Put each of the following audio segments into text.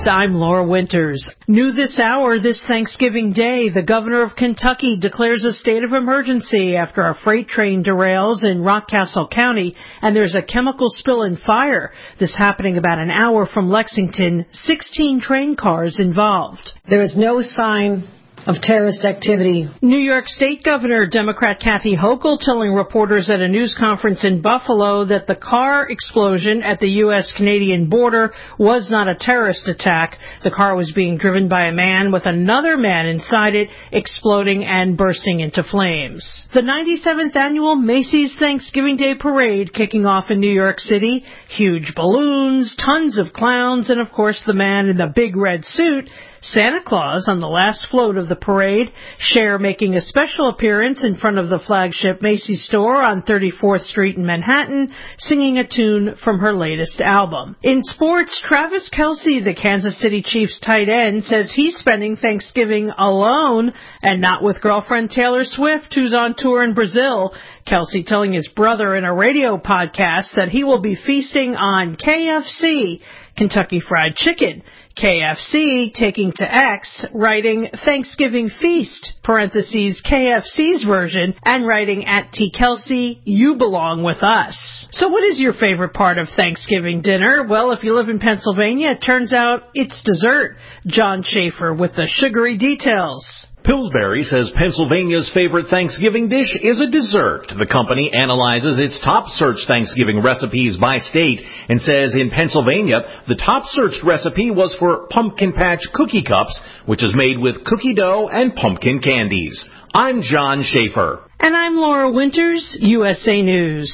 News, I'm Laura Winters. New this hour, this Thanksgiving Day, the governor of Kentucky declares a state of emergency after a freight train derails in Rockcastle County and there's a chemical spill and fire. This happening about an hour from Lexington, 16 train cars involved. There is no sign of terrorist activity. New York State Governor Democrat Kathy Hochul telling reporters at a news conference in Buffalo that the car explosion at the U.S.-Canadian border was not a terrorist attack. The car was being driven by a man with another man inside it, exploding and bursting into flames. The 97th annual Macy's Thanksgiving Day Parade kicking off in New York City. Huge balloons, tons of clowns, and of course the man in the big red suit, Santa Claus, on the last float of the parade. Cher making a special appearance in front of the flagship Macy's store on 34th Street in Manhattan, singing a tune from her latest album. In sports, Travis Kelce, the Kansas City Chiefs tight end, says he's spending Thanksgiving alone and not with girlfriend Taylor Swift, who's on tour in Brazil. Kelce telling his brother in a radio podcast that he will be feasting on KFC, Kentucky Fried Chicken. KFC taking to X, writing Thanksgiving Feast, parentheses KFC's version, and writing at T. Kelce, you belong with us. So what is your favorite part of Thanksgiving dinner? Well, if you live in Pennsylvania, it turns out it's dessert. John Schaefer with the sugary details. Pillsbury says Pennsylvania's favorite Thanksgiving dish is a dessert. The company analyzes its top searched Thanksgiving recipes by state and says in Pennsylvania, the top searched recipe was for Pumpkin Patch Cookie Cups, which is made with cookie dough and pumpkin candies. I'm John Schaefer. And I'm Laura Winters, USA News.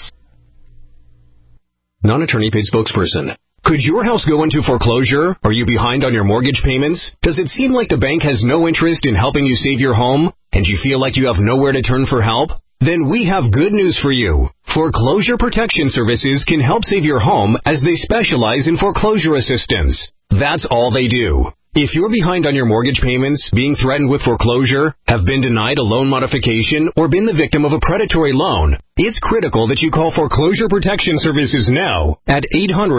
Non-attorney paid spokesperson. Could your house go into foreclosure? Are you behind on your mortgage payments? Does it seem like the bank has no interest in helping you save your home? And you feel like you have nowhere to turn for help? Then we have good news for you. Foreclosure Protection Services can help save your home as they specialize in foreclosure assistance. That's all they do. If you're behind on your mortgage payments, being threatened with foreclosure, have been denied a loan modification, or been the victim of a predatory loan, it's critical that you call Foreclosure Protection Services now at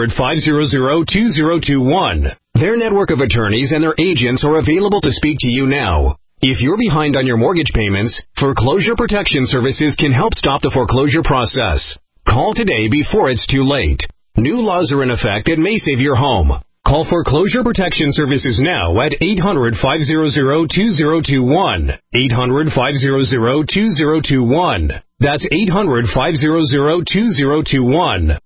800-500-2021. Their network of attorneys and their agents are available to speak to you now. If you're behind on your mortgage payments, Foreclosure Protection Services can help stop the foreclosure process. Call today before it's too late. New laws are in effect that may save your home. Call Foreclosure Protection Services now at 800-500-2021. 800-500-2021. That's 800-500-2021.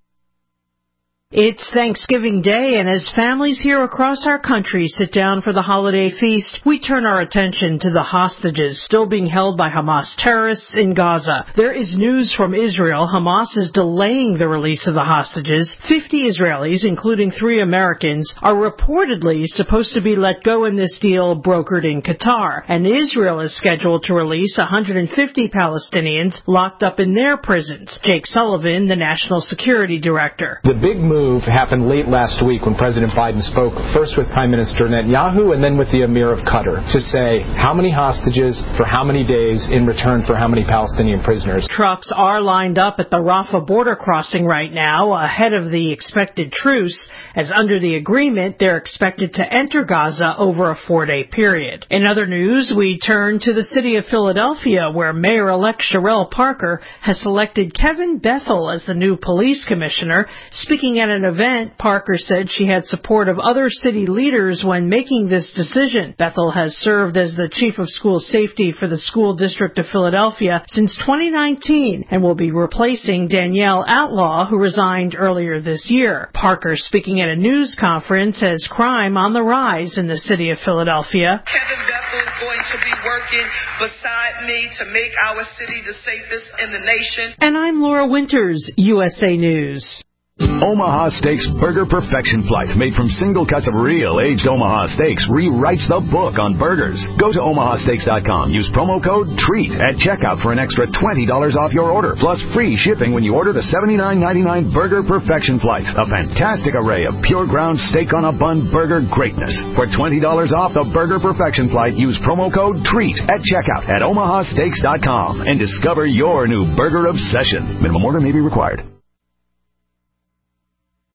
It's Thanksgiving Day, and as families here across our country sit down for the holiday feast, we turn our attention to the hostages still being held by Hamas terrorists in Gaza. There is news from Israel. Hamas is delaying the release of the hostages. 50 Israelis, including 3 Americans, are reportedly supposed to be let go in this deal brokered in Qatar, and Israel is scheduled to release 150 Palestinians locked up in their prisons. Jake Sullivan, the National Security Director. The big move happened late last week when President Biden spoke first with Prime Minister Netanyahu and then with the Emir of Qatar to say how many hostages for how many days in return for how many Palestinian prisoners. Trucks are lined up at the Rafah border crossing right now ahead of the expected truce, as under the agreement they're expected to enter Gaza over a 4-day period. In other news, we turn to the city of Philadelphia, where Mayor-elect Sherelle Parker has selected Kevin Bethel as the new police commissioner. Speaking at an event, Parker said she had support of other city leaders when making this decision. Bethel has served as the chief of school safety for the school district of Philadelphia since 2019 and will be replacing Danielle Outlaw, who resigned earlier this year. Parker speaking at a news conference as crime on the rise in the city of Philadelphia. Kevin Bethel is going to be working beside me to make our city the safest in the nation. And I'm Laura Winters, USA News. Omaha Steaks Burger Perfection Flight, made from single cuts of real aged Omaha steaks, rewrites the book on burgers. Go to omahasteaks.com. Use promo code TREAT at checkout for an extra $20 off your order, plus free shipping when you order the $79.99 Burger Perfection Flight, a fantastic array of pure ground steak on a bun burger greatness. For $20 off the Burger Perfection Flight, use promo code TREAT at checkout at omahasteaks.com and discover your new burger obsession. Minimum order may be required.